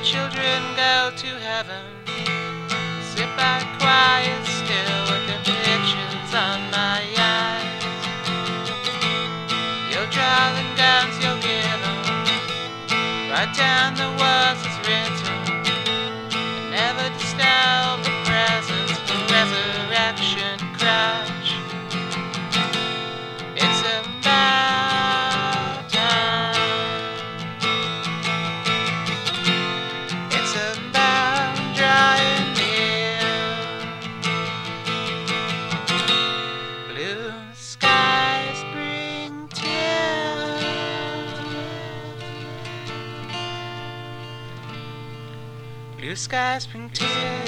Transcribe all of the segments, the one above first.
children go to heaven. Sit by quiet still with the pictures on my eyes. You'll draw the guns, you'll give them. Write down the words it's written, and never disturb the presence of resurrection crush. It's about time. It's about drawing near. Blue skies bring tears. Blue skies bring tears.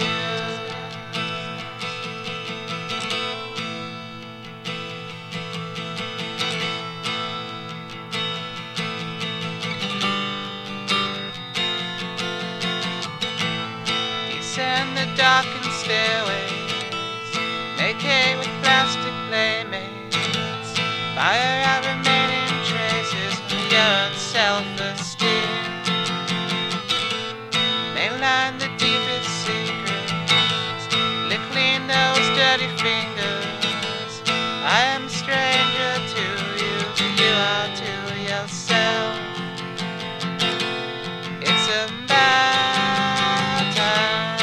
Descend the darkened stairways, make hay with plastic playmates, fire out remaining traces of your self-esteem. Mainline the deepest secrets, lick clean those dirty fingers. I am a stranger to you are to yourself. It's about time.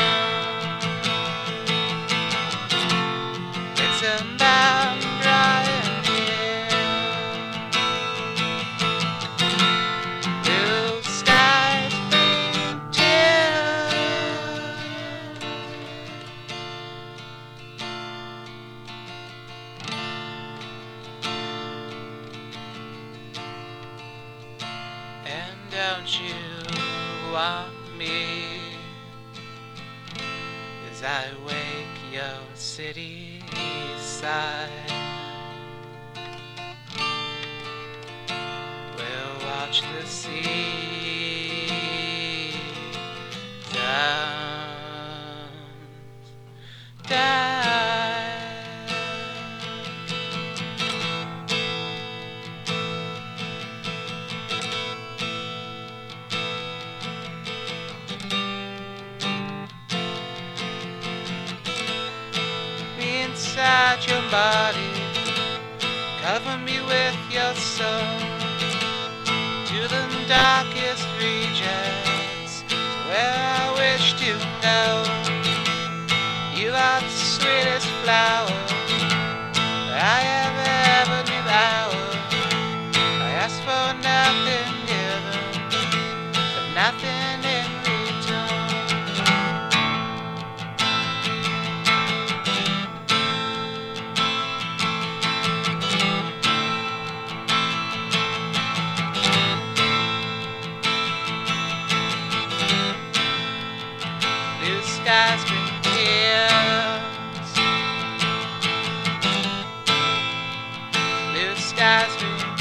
It's about drying here. Blue skies bring tears. And don't you want me as I wake your city side? We'll watch the sea die. Me inside your body, cover me with your soul, to the darkest regions where I wish to go. You are the sweetest flower I have ever devoured. I ask for nothing given, but nothing in return. Blue skies bring tears. Blue skies bring